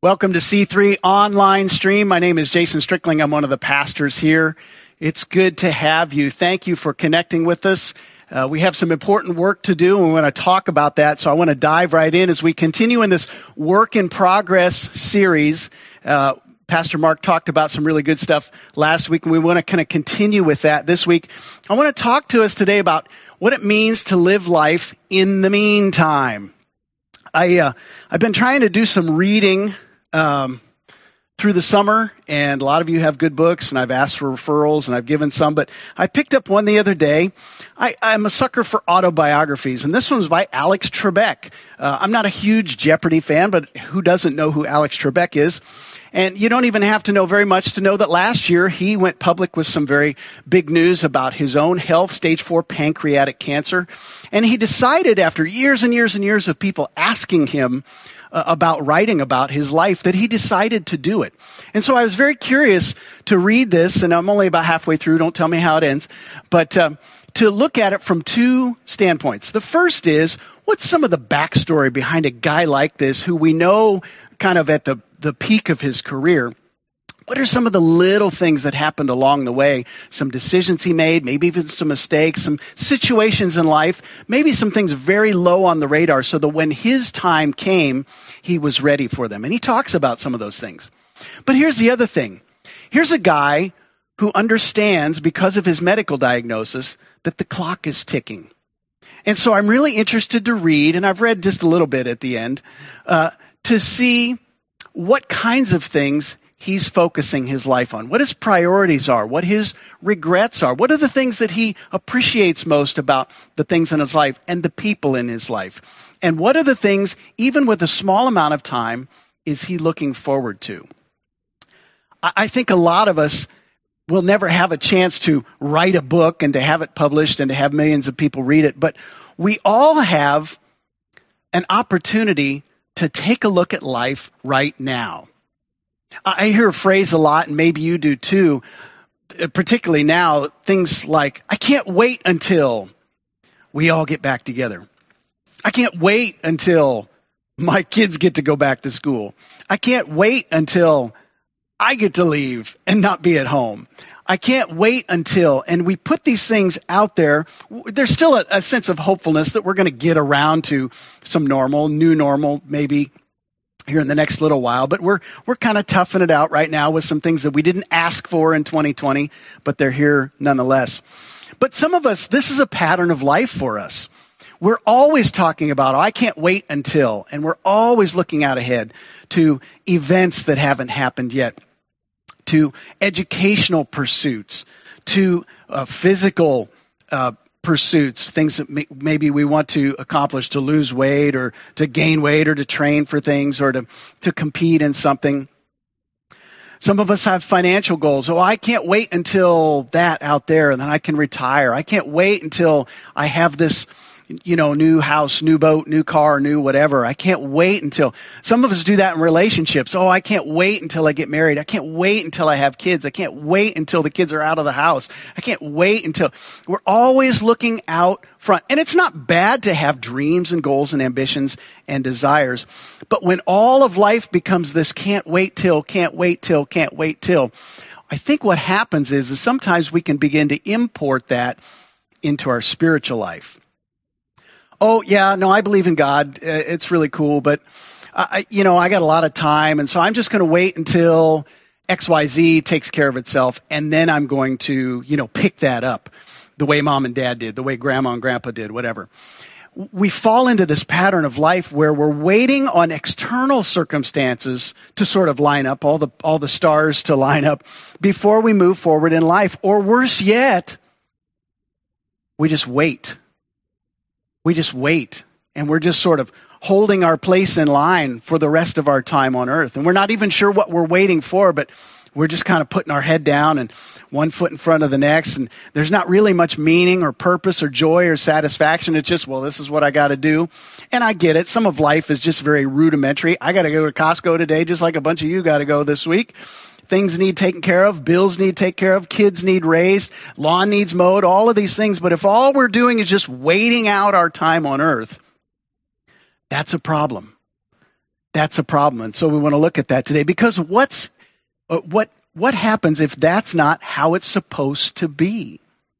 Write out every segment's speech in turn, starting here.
Welcome to C3 Online Stream. My name is Jason Strickling. I'm one of the pastors here. It's good to have you. Thank you for connecting with us. We have some important work to do, and we want to talk about that. So I want to dive right in as we continue in this Work in Progress series. Pastor Mark talked about some really good stuff last week, and we want to kind of continue with that this week. I want to talk to us today about what it means to live life in the meantime. I've been trying to do some reading through the summer, and a lot of you have good books, and I've asked for referrals, and I've given some, but I picked up one the other day. I'm a sucker for autobiographies, and this one was by Alex Trebek. I'm not a huge Jeopardy fan, but who doesn't know who Alex Trebek is? And you don't even have to know very much to know that last year he went public with some very big news about his own health, stage 4 pancreatic cancer. And he decided after years and years and years of people asking him about writing about his life that he decided to do it. And so I was very curious to read this, and I'm only about halfway through. Don't tell me how it ends. But to look at it from two standpoints. The first is, what's some of the backstory behind a guy like this who we know kind of at the peak of his career? What are some of the little things that happened along the way? Some decisions he made, maybe even some mistakes, some situations in life, maybe some things very low on the radar so that when his time came, he was ready for them. And he talks about some of those things. But here's the other thing. Here's a guy who understands, because of his medical diagnosis, that the clock is ticking. And so I'm really interested to read, and I've read just a little bit at the end, to see what kinds of things he's focusing his life on, what his priorities are, what his regrets are, what are the things that he appreciates most about the things in his life and the people in his life, and what are the things, even with a small amount of time, is he looking forward to? I think a lot of us will never have a chance to write a book and to have it published and to have millions of people read it, but we all have an opportunity to take a look at life right now. I hear a phrase a lot, and maybe you do too, particularly now, things like, I can't wait until we all get back together. I can't wait until my kids get to go back to school. I can't wait until I get to leave and not be at home. I can't wait until, and we put these things out there. There's still a sense of hopefulness that we're going to get around to some new normal, maybe here in the next little while, but we're kind of toughing it out right now with some things that we didn't ask for in 2020, but they're here nonetheless. But some of us, this is a pattern of life for us. We're always talking about, I can't wait until, and we're always looking out ahead to events that haven't happened yet, to educational pursuits, to physical pursuits, things that maybe we want to accomplish, to lose weight or to gain weight or to train for things or to compete in something. Some of us have financial goals. Oh, I can't wait until that out there and then I can retire. I can't wait until I have this, new house, new boat, new car, new whatever. I can't wait until, some of us do that in relationships. Oh, I can't wait until I get married. I can't wait until I have kids. I can't wait until the kids are out of the house. I can't wait until, we're always looking out front. And it's not bad to have dreams and goals and ambitions and desires. But when all of life becomes this can't wait till, can't wait till, can't wait till, I think what happens is sometimes we can begin to import that into our spiritual life. Oh, yeah, no, I believe in God. It's really cool, but I got a lot of time, and so I'm just going to wait until XYZ takes care of itself, and then I'm going to, pick that up the way mom and dad did, the way grandma and grandpa did, whatever. We fall into this pattern of life where we're waiting on external circumstances to sort of line up, all the stars to line up before we move forward in life. Or worse yet, we just wait. We just wait, and we're just sort of holding our place in line for the rest of our time on earth. And we're not even sure what we're waiting for, but we're just kind of putting our head down and one foot in front of the next. And there's not really much meaning or purpose or joy or satisfaction. It's just, well, this is what I got to do. And I get it. Some of life is just very rudimentary. I got to go to Costco today, just like a bunch of you got to go this week. Things need taken care of, bills need taken care of, kids need raised, lawn needs mowed, all of these things. But if all we're doing is just waiting out our time on earth, that's a problem. That's a problem. And so we want to look at that today, because what happens if that's not how it's supposed to be?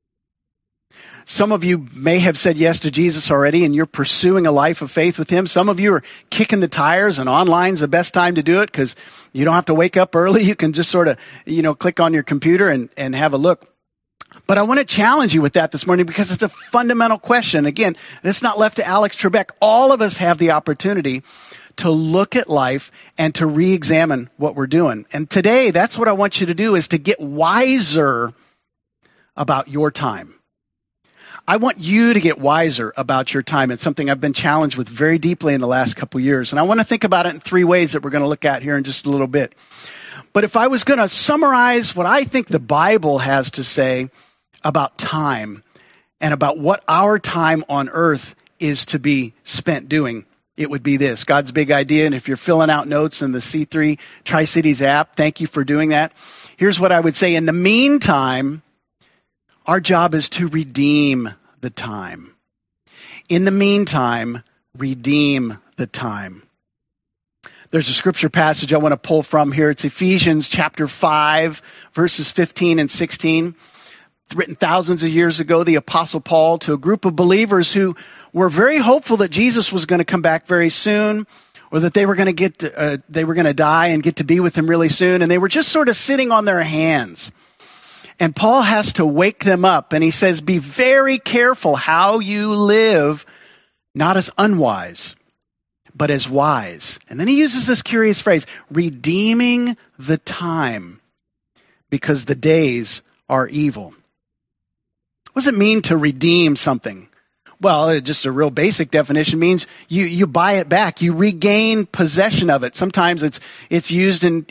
Some of you may have said yes to Jesus already, and you're pursuing a life of faith with him. Some of you are kicking the tires, and online's the best time to do it because you don't have to wake up early. You can just sort of, click on your computer and have a look. But I want to challenge you with that this morning, because it's a fundamental question. Again, it's not left to Alex Trebek. All of us have the opportunity to look at life and to re-examine what we're doing. And today, that's what I want you to do, is to get wiser about your time. I want you to get wiser about your time. It's something I've been challenged with very deeply in the last couple of years. And I want to think about it in 3 ways that we're going to look at here in just a little bit. But if I was going to summarize what I think the Bible has to say about time and about what our time on earth is to be spent doing, it would be this: God's big idea. And if you're filling out notes in the C3 Tri-Cities app, thank you for doing that. Here's what I would say. In the meantime, our job is to redeem the time. In the meantime, redeem the time. There's a scripture passage I want to pull from here. It's Ephesians chapter 5, verses 15 and 16. It's written thousands of years ago, the Apostle Paul, to a group of believers who were very hopeful that Jesus was going to come back very soon, or that they were going to die and get to be with him really soon. And they were just sort of sitting on their hands. And Paul has to wake them up, and he says, be very careful how you live, not as unwise, but as wise. And then he uses this curious phrase, redeeming the time, because the days are evil. What does it mean to redeem something? Well, just a real basic definition means you buy it back. You regain possession of it. Sometimes it's used in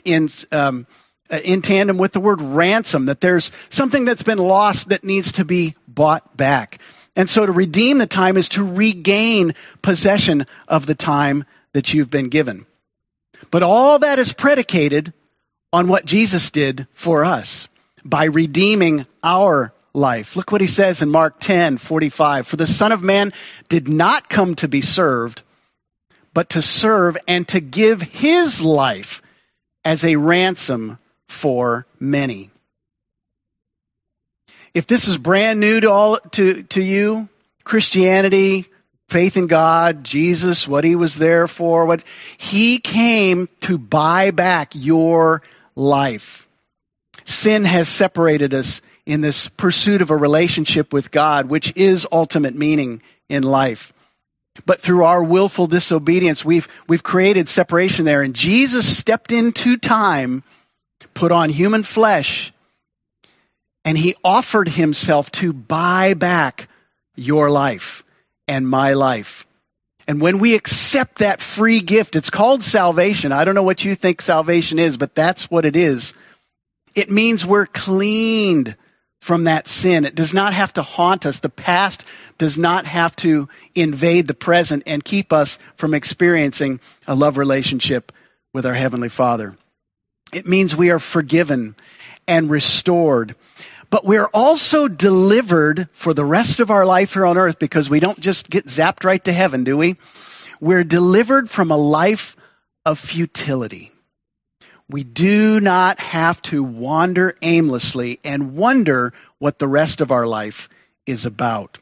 tandem with the word ransom, that there's something that's been lost that needs to be bought back. And so to redeem the time is to regain possession of the time that you've been given. But all that is predicated on what Jesus did for us by redeeming our life. Look what he says in Mark 10:45. For the Son of Man did not come to be served, but to serve and to give his life as a ransom for many. If this is brand new to you, Christianity, faith in God, Jesus, what he was there for, what he came to buy back your life. Sin has separated us in this pursuit of a relationship with God, which is ultimate meaning in life. But through our willful disobedience, we've created separation there. And Jesus stepped into time, put on human flesh, and he offered himself to buy back your life and my life. And when we accept that free gift, it's called salvation. I don't know what you think salvation is, but that's what it is. It means we're cleaned from that sin. It does not have to haunt us. The past does not have to invade the present and keep us from experiencing a love relationship with our Heavenly Father. It means we are forgiven and restored. But we're also delivered for the rest of our life here on earth, because we don't just get zapped right to heaven, do we? We're delivered from a life of futility. We do not have to wander aimlessly and wonder what the rest of our life is about.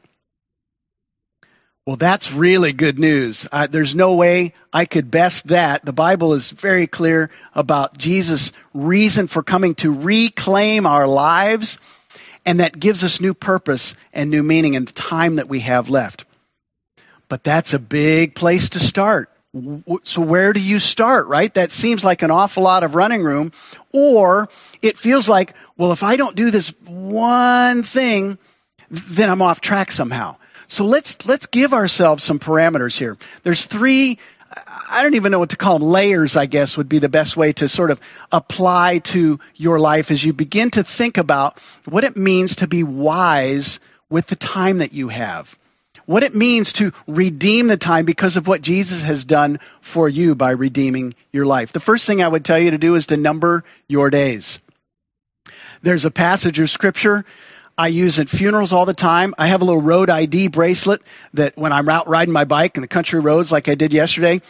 Well, that's really good news. There's no way I could best that. The Bible is very clear about Jesus' reason for coming to reclaim our lives, and that gives us new purpose and new meaning in the time that we have left. But that's a big place to start. So where do you start, right? That seems like an awful lot of running room. Or it feels like, well, if I don't do this one thing, then I'm off track somehow. So let's give ourselves some parameters here. There's 3, I don't even know what to call them, layers, I guess, would be the best way to sort of apply to your life as you begin to think about what it means to be wise with the time that you have. What it means to redeem the time because of what Jesus has done for you by redeeming your life. The first thing I would tell you to do is to number your days. There's a passage of scripture I use at funerals all the time. I have a little road ID bracelet that when I'm out riding my bike in the country roads like I did yesterday,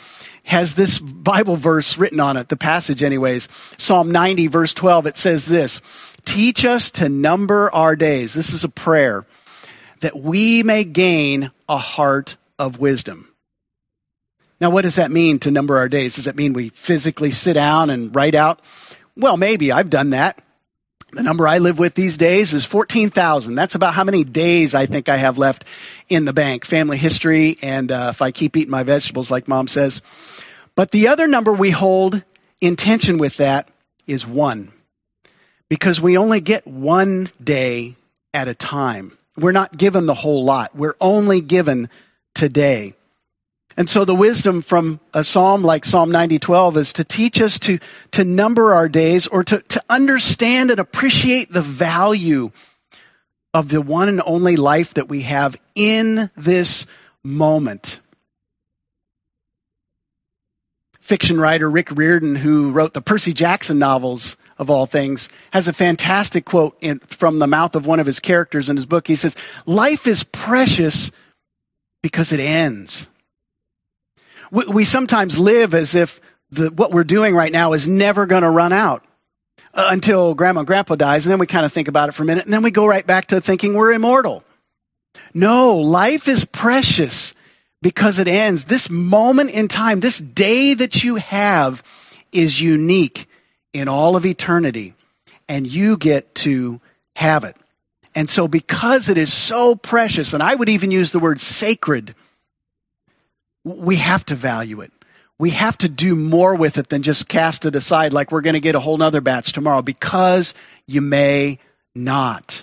has this Bible verse written on it, the passage anyways. Psalm 90, verse 12, it says this, teach us to number our days. This is a prayer, that we may gain a heart of wisdom. Now, what does that mean, to number our days? Does that mean we physically sit down and write out? Well, maybe. I've done that. The number I live with these days is 14,000. That's about how many days I think I have left in the bank. Family history, and if I keep eating my vegetables like Mom says. But the other number we hold in tension with that is 1. Because we only get 1 day at a time. We're not given the whole lot. We're only given today. And so the wisdom from a psalm like Psalm 90:12 is to teach us to number our days, or to understand and appreciate the value of the one and only life that we have in this moment. Fiction writer Rick Riordan, who wrote the Percy Jackson novels, of all things, has a fantastic quote from the mouth of one of his characters in his book. He says, life is precious because it ends. We sometimes live as if what we're doing right now is never going to run out until Grandma and Grandpa dies, and then we kind of think about it for a minute, and then we go right back to thinking we're immortal. No, life is precious because it ends. This moment in time, this day that you have is unique in all of eternity, and you get to have it. And so because it is so precious, and I would even use the word sacred, we have to value it. We have to do more with it than just cast it aside like we're going to get a whole nother batch tomorrow, because you may not.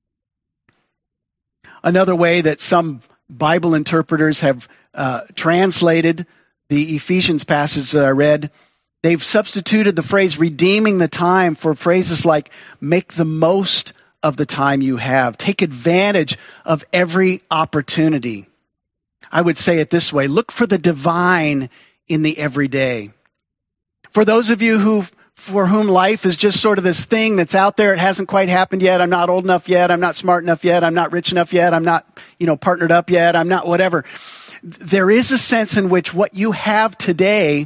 Another way that some Bible interpreters have translated the Ephesians passage that I read, they've substituted the phrase redeeming the time for phrases like make the most of the time you have. Take advantage of every opportunity. I would say it this way, look for the divine in the everyday. For those of you for whom life is just sort of this thing that's out there, it hasn't quite happened yet, I'm not old enough yet, I'm not smart enough yet, I'm not rich enough yet, I'm not, partnered up yet, I'm not whatever. There is a sense in which what you have today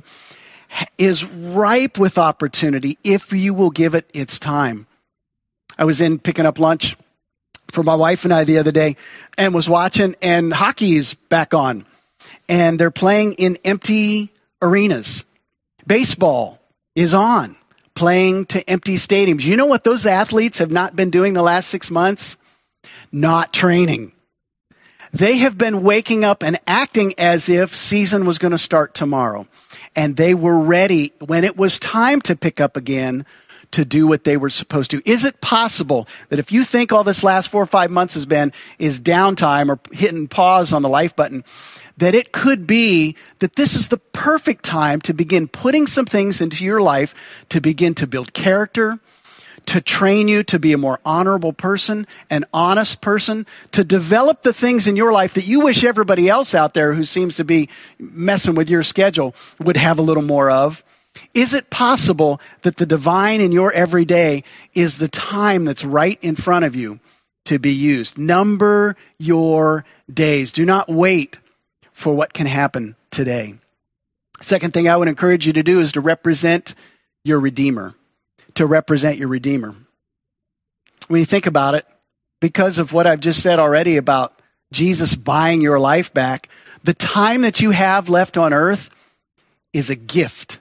is ripe with opportunity if you will give it its time. I was in picking up lunch for my wife and I the other day and was watching, and hockey is back on, and they're playing in empty arenas. Baseball is on, playing to empty stadiums. You know what those athletes have not been doing the last 6 months? Not training. They have been waking up and acting as if season was going to start tomorrow. And they were ready when it was time to pick up again to do what they were supposed to. Is it possible that if you think all this last 4 or 5 months has been is downtime or hitting pause on the life button, that it could be that this is the perfect time to begin putting some things into your life to begin to build character, to train you to be a more honorable person, an honest person, to develop the things in your life that you wish everybody else out there who seems to be messing with your schedule would have a little more of? Is it possible that the divine in your everyday is the time that's right in front of you to be used? Number your days. Do not wait for what can happen today. Second thing I would encourage you to do is to represent your Redeemer. To represent your Redeemer. When you think about it, because of what I've just said already about Jesus buying your life back, the time that you have left on earth is a gift.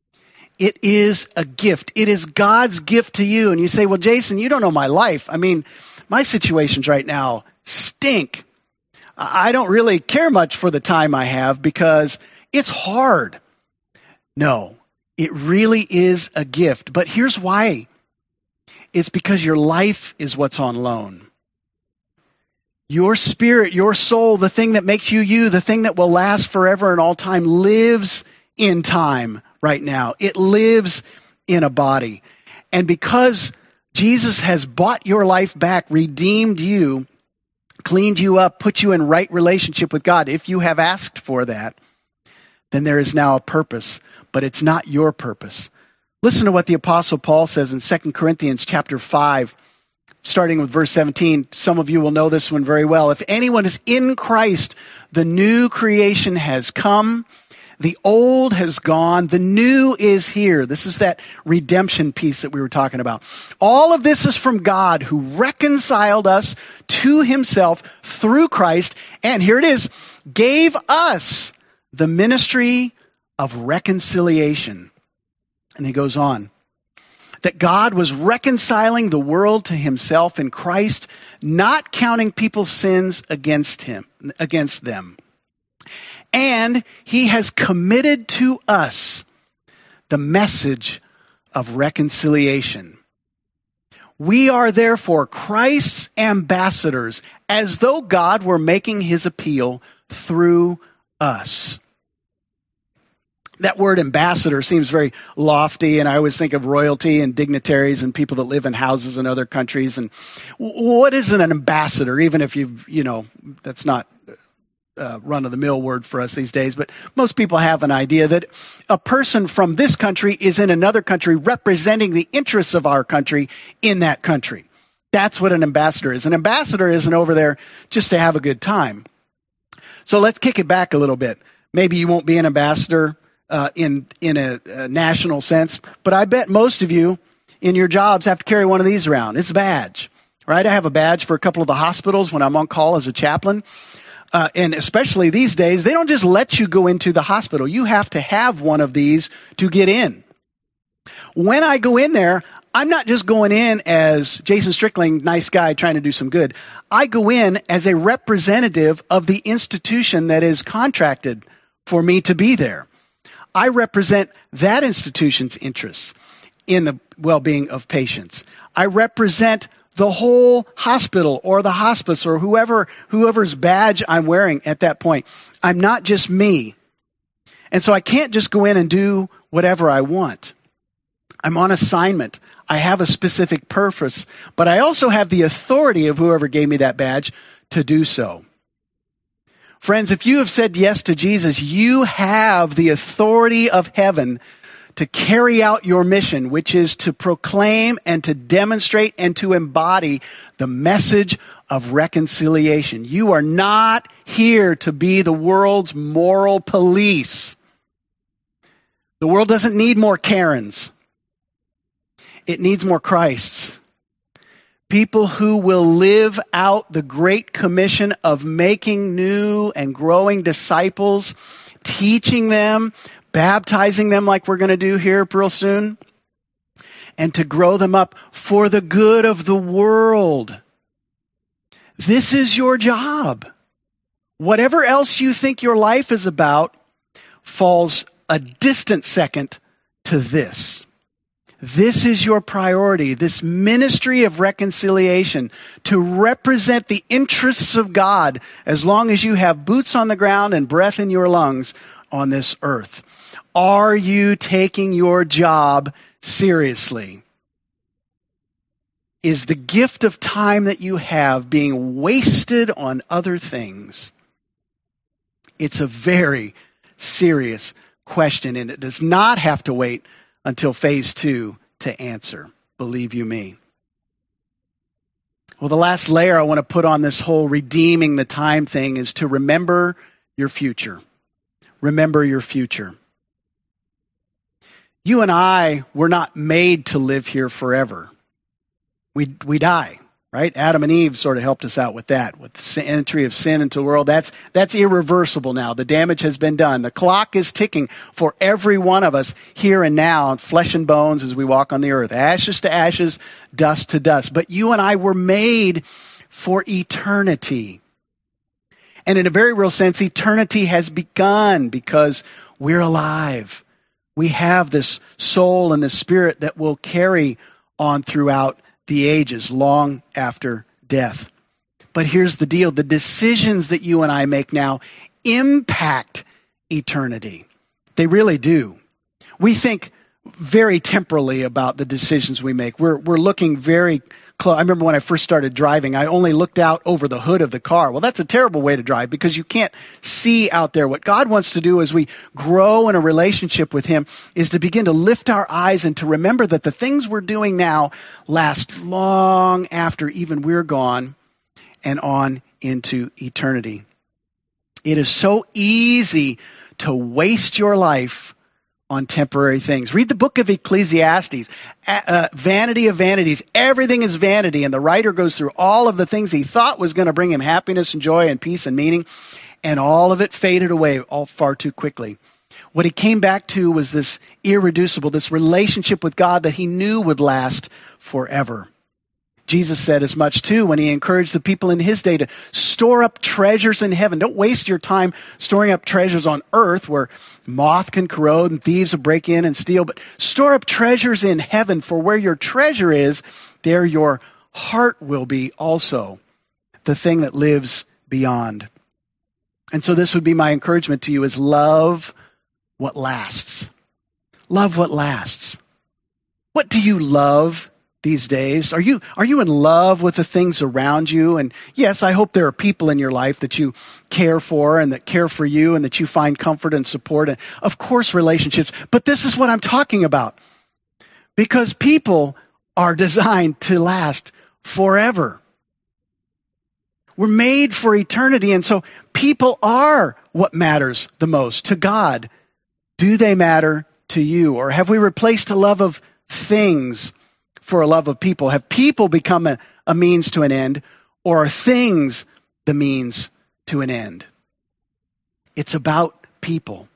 It is a gift. It is God's gift to you. And you say, well, Jason, you don't know my life. I mean, my situations right now stink. I don't really care much for the time I have because it's hard. No, it really is a gift. But here's why. It's because your life is what's on loan. Your spirit, your soul, the thing that makes you you, the thing that will last forever and all time, lives in time right now. It lives in a body. And because Jesus has bought your life back, redeemed you, cleaned you up, put you in right relationship with God, if you have asked for that, then there is now a purpose, but it's not your purpose. Listen to what the Apostle Paul says in 2 Corinthians chapter 5, starting with verse 17. Some of you will know this one very well. If anyone is in Christ, the new creation has come. The old has gone. The new is here. This is that redemption piece that we were talking about. All of this is from God who reconciled us to himself through Christ. And here it is, gave us the ministry of reconciliation. And he goes on, that God was reconciling the world to himself in Christ, not counting people's sins against them. And he has committed to us the message of reconciliation. We are therefore Christ's ambassadors, as though God were making his appeal through us. That word ambassador seems very lofty, and I always think of royalty and dignitaries and people that live in houses in other countries. And what is an ambassador? Even if that's not run-of-the-mill word for us these days, but most people have an idea that a person from this country is in another country representing the interests of our country in that country. That's what an ambassador is. An ambassador isn't over there just to have a good time. So let's kick it back a little bit. Maybe you won't be an ambassador in a national sense, but I bet most of you in your jobs have to carry one of these around. It's a badge, right? I have a badge for a couple of the hospitals when I'm on call as a chaplain. And especially these days, they don't just let you go into the hospital. You have to have one of these to get in. When I go in there, I'm not just going in as Jason Strickling, nice guy trying to do some good. I go in as a representative of the institution that is contracted for me to be there. I represent that institution's interests in the well-being of patients. I represent the whole hospital or the hospice or whoever's badge I'm wearing at that point. I'm not just me. And so I can't just go in and do whatever I want. I'm on assignment. I have a specific purpose, but I also have the authority of whoever gave me that badge to do so. Friends, if you have said yes to Jesus, you have the authority of heaven to carry out your mission, which is to proclaim and to demonstrate and to embody the message of reconciliation. You are not here to be the world's moral police. The world doesn't need more Karens. It needs more Christs. People who will live out the Great Commission of making new and growing disciples, teaching them, baptizing them like we're going to do here real soon, and to grow them up for the good of the world. This is your job. Whatever else you think your life is about falls a distant second to this. This is your priority, this ministry of reconciliation, to represent the interests of God as long as you have boots on the ground and breath in your lungs on this earth. Are you taking your job seriously? Is the gift of time that you have being wasted on other things? It's a very serious question, and it does not have to wait until phase 2 to answer. Believe you me. Well, the last layer I want to put on this whole redeeming the time thing is to remember your future. Remember your future. You and I were not made to live here forever. We die, right? Adam and Eve sort of helped us out with that, with the entry of sin into the world. That's irreversible now. The damage has been done. The clock is ticking for every one of us here and now, flesh and bones as we walk on the earth. Ashes to ashes, dust to dust. But you and I were made for eternity. And in a very real sense, eternity has begun because we're alive. We have this soul and this spirit that will carry on throughout the ages, long after death. But here's the deal. The decisions that you and I make now impact eternity. They really do. We think very temporally about the decisions we make. We're looking very close. I remember when I first started driving, I only looked out over the hood of the car. Well, that's a terrible way to drive because you can't see out there. What God wants to do as we grow in a relationship with Him is to begin to lift our eyes and to remember that the things we're doing now last long after even we're gone and on into eternity. It is so easy to waste your life on temporary things. Read the book of Ecclesiastes. Vanity of vanities. Everything is vanity. And the writer goes through all of the things he thought was going to bring him happiness and joy and peace and meaning. And all of it faded away all far too quickly. What he came back to was this irreducible, this relationship with God that he knew would last forever. Jesus said as much too when he encouraged the people in his day to store up treasures in heaven. Don't waste your time storing up treasures on earth where moth can corrode and thieves will break in and steal, but store up treasures in heaven, for where your treasure is, there your heart will be also, the thing that lives beyond. And so this would be my encouragement to you, is love what lasts. Love what lasts. What do you love these days? Are you in love with the things around you? And yes, I hope there are people in your life that you care for and that care for you and that you find comfort and support. And of course, relationships. But this is what I'm talking about. Because people are designed to last forever. We're made for eternity. And so people are what matters the most to God. Do they matter to you? Or have we replaced a love of things for a love of people? Have people become a means to an end, or are things the means to an end? It's about people.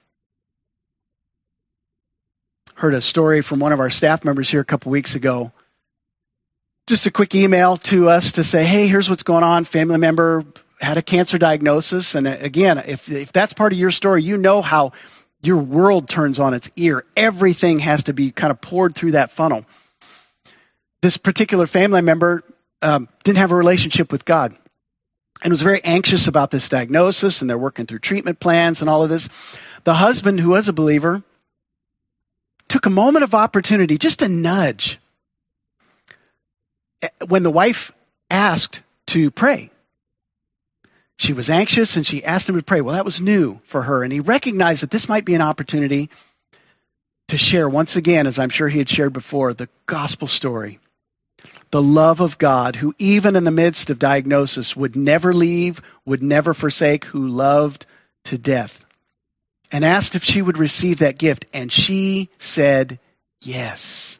Heard a story from one of our staff members here a couple weeks ago. Just a quick email to us to say, hey, here's what's going on. Family member had a cancer diagnosis. And again, if that's part of your story, you know how your world turns on its ear. Everything has to be kind of poured through that funnel. This particular family member didn't have a relationship with God and was very anxious about this diagnosis, and they're working through treatment plans and all of this. The husband, who was a believer, took a moment of opportunity, just a nudge, when the wife asked to pray. She was anxious and she asked him to pray. Well, that was new for her, and he recognized that this might be an opportunity to share once again, as I'm sure he had shared before, the gospel story. The love of God, who even in the midst of diagnosis would never leave, would never forsake, who loved to death. And asked if she would receive that gift. And she said yes.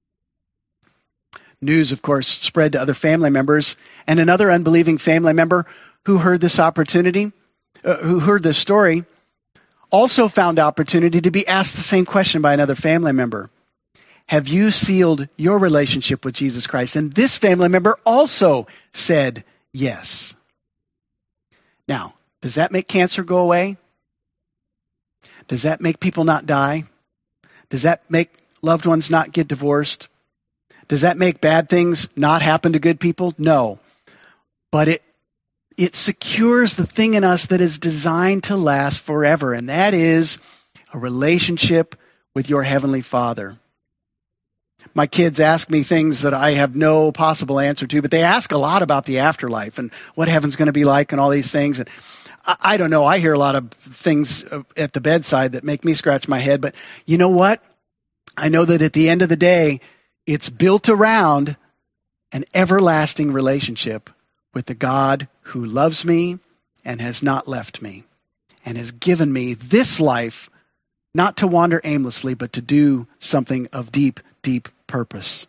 News, of course, spread to other family members. And another unbelieving family member who heard this opportunity, who heard this story, also found opportunity to be asked the same question by another family member. Have you sealed your relationship with Jesus Christ? And this family member also said yes. Now, does that make cancer go away? Does that make people not die? Does that make loved ones not get divorced? Does that make bad things not happen to good people? No. But it secures the thing in us that is designed to last forever, and that is a relationship with your Heavenly Father. My kids ask me things that I have no possible answer to, but they ask a lot about the afterlife and what heaven's going to be like and all these things. And I don't know. I hear a lot of things at the bedside that make me scratch my head. But you know what? I know that at the end of the day, it's built around an everlasting relationship with the God who loves me and has not left me and has given me this life, not to wander aimlessly, but to do something of deep, deep purpose.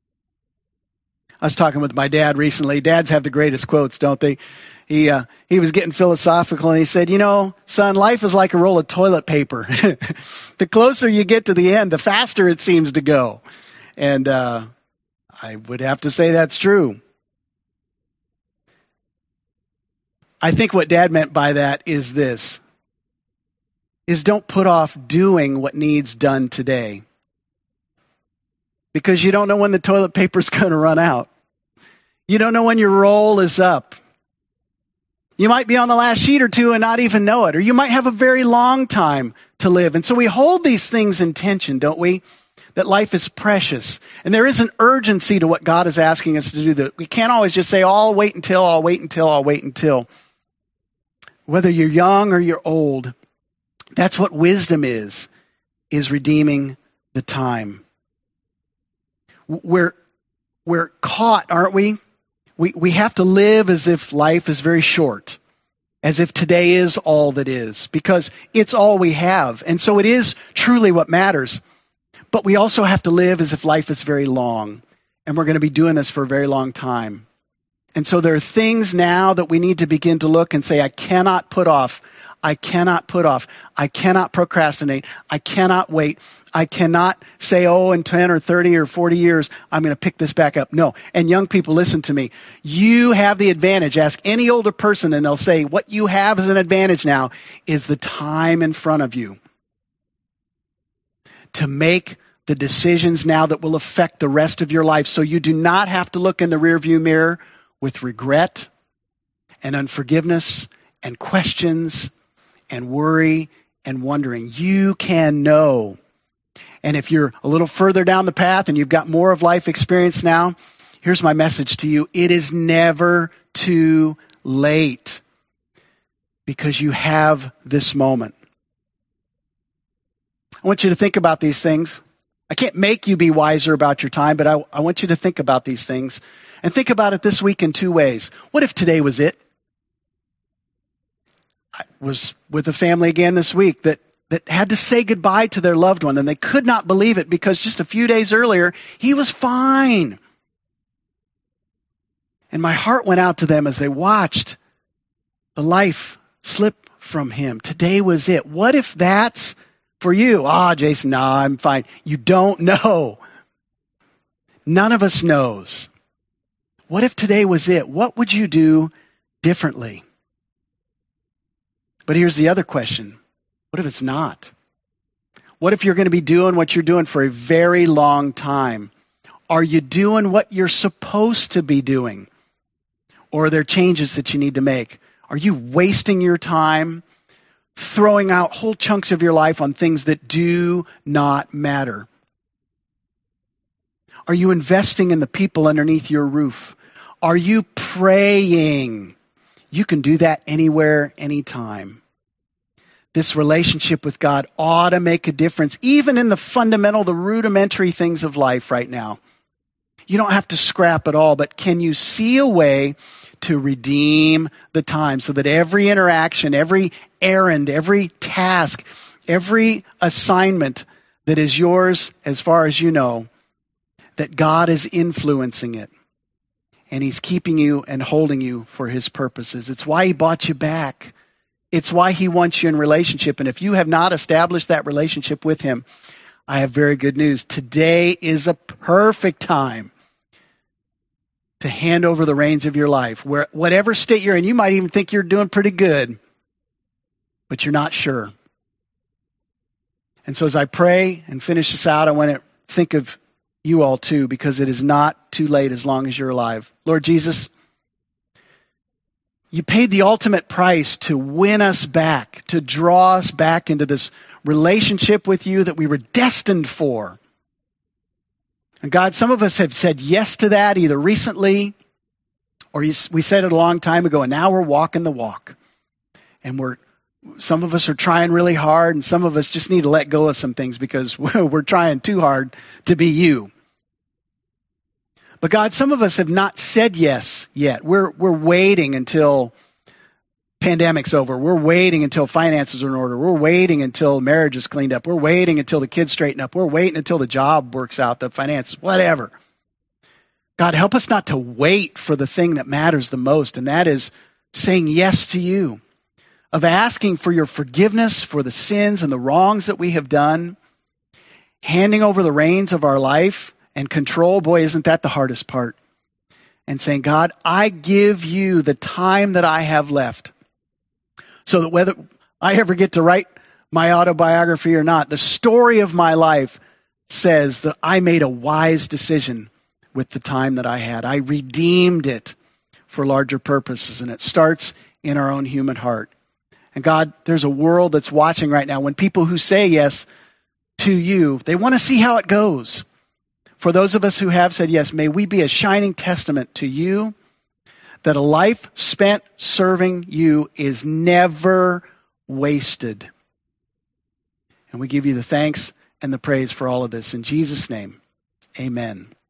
I was talking with my dad recently. Dads have the greatest quotes, don't they? He was getting philosophical, and he said, you know, son, life is like a roll of toilet paper. The closer you get to the end, the faster it seems to go. And I would have to say that's true. I think what Dad meant by that is this, is don't put off doing what needs done today. Because you don't know when the toilet paper's going to run out. You don't know when your roll is up. You might be on the last sheet or two and not even know it. Or you might have a very long time to live. And so we hold these things in tension, don't we? That life is precious. And there is an urgency to what God is asking us to do. That we can't always just say, oh, I'll wait until, I'll wait until, I'll wait until. Whether you're young or you're old, that's what wisdom is redeeming the time. We're caught, aren't we? We have to live as if life is very short. as if today is all that is, because it's all we have. And so it is truly what matters. But we also have to live as if life is very long, and we're going to be doing this for a very long time. And so there are things now that we need to begin to look and say, I cannot put off. I cannot put off. I cannot procrastinate. I cannot wait. I cannot say, oh, in 10 or 30 or 40 years, I'm going to pick this back up. No. And young people, listen to me. You have the advantage. Ask any older person and they'll say, what you have as an advantage now is the time in front of you to make the decisions now that will affect the rest of your life. So you do not have to look in the rearview mirror with regret and unforgiveness and questions and worry and wondering. You can know. And if you're a little further down the path and you've got more of life experience now, here's my message to you. It is never too late because you have this moment. I want you to think about these things. I can't make you be wiser about your time, but I want you to think about these things. And think about it this week in two ways. What if today was it? I was with a family again this week that had to say goodbye to their loved one, and they could not believe it because just a few days earlier, he was fine. And my heart went out to them as they watched the life slip from him. Today was it. What if that's for you? Jason, no, I'm fine. You don't know. None of us knows. What if today was it? What would you do differently? But here's the other question. What if it's not? What if you're going to be doing what you're doing for a very long time? Are you doing what you're supposed to be doing? Or are there changes that you need to make? Are you wasting your time throwing out whole chunks of your life on things that do not matter? Are you investing in the people underneath your roof? Are you praying? You can do that anywhere, anytime. This relationship with God ought to make a difference, even in the fundamental, the rudimentary things of life right now. You don't have to scrap it all, but can you see a way to redeem the time so that every interaction, every errand, every task, every assignment that is yours as far as you know, that God is influencing it and he's keeping you and holding you for his purposes. It's why he bought you back. It's why he wants you in relationship. And if you have not established that relationship with him, I have very good news. Today is a perfect time to hand over the reins of your life. Where whatever state you're in, you might even think you're doing pretty good, but you're not sure. And so as I pray and finish this out, I want to think of you all too, because it is not too late as long as you're alive. Lord Jesus, you paid the ultimate price to win us back, to draw us back into this relationship with you that we were destined for. And God, some of us have said yes to that either recently or we said it a long time ago, and now we're walking the walk. And some of us are trying really hard, and some of us just need to let go of some things because we're trying too hard to be you. But God, some of us have not said yes yet. We're waiting until pandemic's over. We're waiting until finances are in order. We're waiting until marriage is cleaned up. We're waiting until the kids straighten up. We're waiting until the job works out, the finances, whatever. God, help us not to wait for the thing that matters the most, and that is saying yes to you, of asking for your forgiveness for the sins and the wrongs that we have done, handing over the reins of our life and control. Boy, isn't that the hardest part? And saying, God, I give you the time that I have left, so that whether I ever get to write my autobiography or not, the story of my life says that I made a wise decision with the time that I had. I redeemed it for larger purposes, and it starts in our own human heart. And God, there's a world that's watching right now. When people who say yes to you, they want to see how it goes. For those of us who have said yes, may we be a shining testament to you that a life spent serving you is never wasted. And we give you the thanks and the praise for all of this. In Jesus' name, amen.